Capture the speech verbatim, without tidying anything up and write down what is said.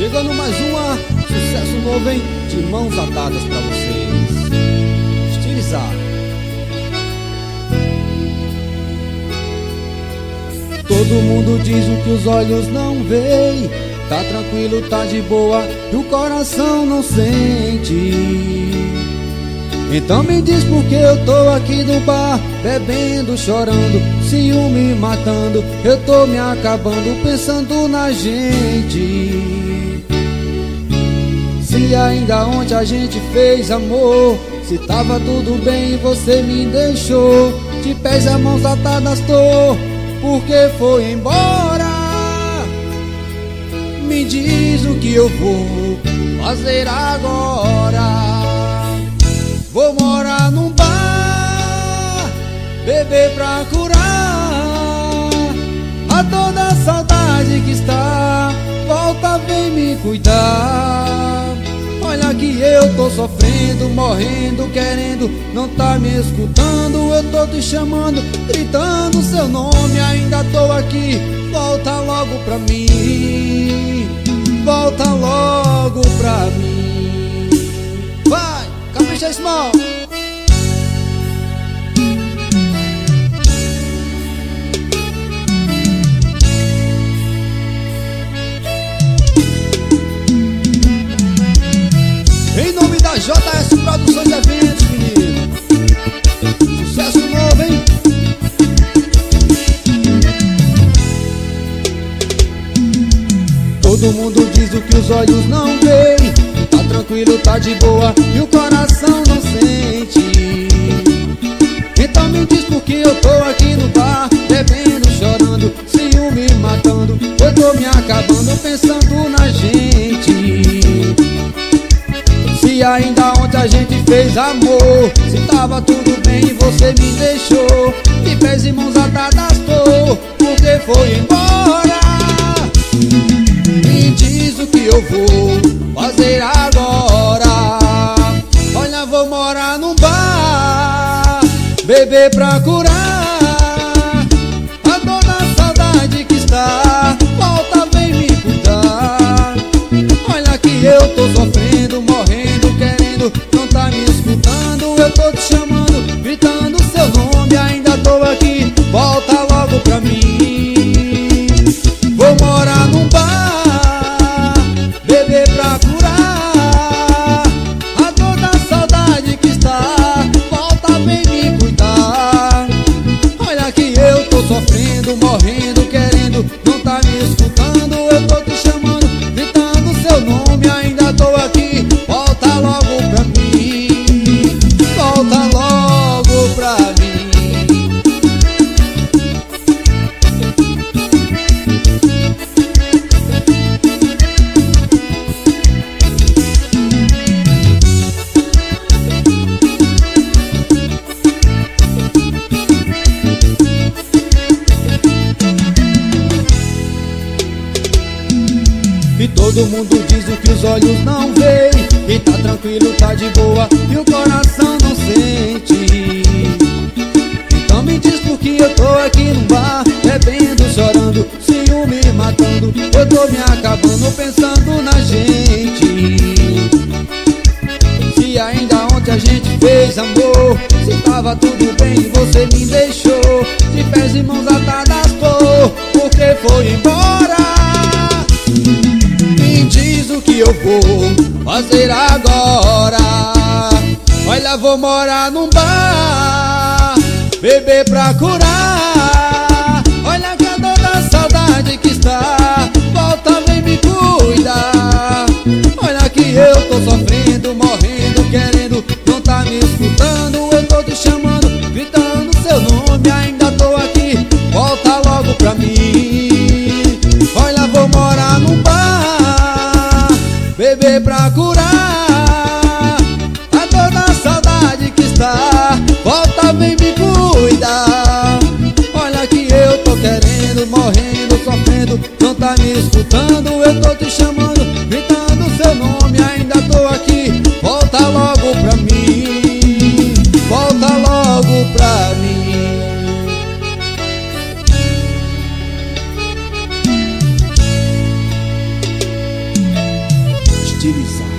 Chegando mais uma, sucesso novo, hein? De mãos atadas pra vocês. Estilizar. Todo mundo diz o que os olhos não veem. Tá tranquilo, tá de boa e o coração não sente. Então me diz por que eu tô aqui no bar, bebendo, chorando, ciúme matando. Eu tô me acabando pensando na gente. Se ainda ontem a gente fez amor, se tava tudo bem e você me deixou, de pés e mãos atadas tô, porque foi embora. Me diz o que eu vou fazer agora. Vou morar num bar, beber pra curar a toda a saudade que está. Volta, vem me cuidar. Olha que eu tô sofrendo, morrendo, querendo, não tá me escutando. Eu tô te chamando, gritando seu nome, ainda tô aqui. Volta logo pra mim, volta logo pra mim. Vai, capricha esse mal. Em nome da J S Produções e Eventos, menino. Sucesso novo, hein? Todo mundo diz o que os olhos não veem. Tá tranquilo, tá de boa e o coração não sente. Então me diz por que eu tô aqui no bar, bebendo, chorando, ciúme matando. Eu tô me acabando pensando na gente. Se ainda ontem a gente fez amor, se tava tudo bem e você me deixou, de pés e mãos atadas tô, porque foi embora. Me diz o que eu vou fazer agora. Olha, vou morar num bar, beber pra curar a toda a saudade que está. Volta, vem me cuidar. Olha que eu tô sofrendo, morrendo, querendo, não tá me escutando. Eu tô te chamando, gritando seu nome, ainda tô aqui. Volta logo pra mim. Vou morar num bar, beber pra curar a toda a saudade que está. Volta, vem me cuidar. Olha que eu tô sofrendo, morrendo, querendo, não tá me escutando. Eu tô te chamando, gritando seu nome, ainda tô aqui. Volta logo pra mim, volta logo pra mim. E todo mundo diz o que os olhos não veem. E tá tranquilo, tá de boa e o coração não sente. Então me diz por que eu tô aqui no bar, bebendo, chorando, ciúme matando. Eu tô me acabando pensando na gente. Se ainda ontem a gente fez amor, se tava tudo bem e você me deixou, de pés e mãos atadas tô, porque foi embora. Me diz o que eu vou fazer agora. Olha, vou morar num bar, beber pra curar. Olha que a dor da saudade que está. Volta, vem me cuidar. Olha que eu tô sofrendo, morrendo, querendo, não tá me escutando. Eu tô te chamando, gritando seu nome, ainda tô aqui. Volta logo pra mim. Olha, vou morar num bar, beber pra curar a toda a saudade que está. Volta, vem me cuidar. Olha que eu tô querendo, morrendo, sofrendo, não tá me escutando. Eu tô te chamando, gritando seu nome, ainda tô aqui. Volta logo pra mim, volta logo pra mim. utilizar.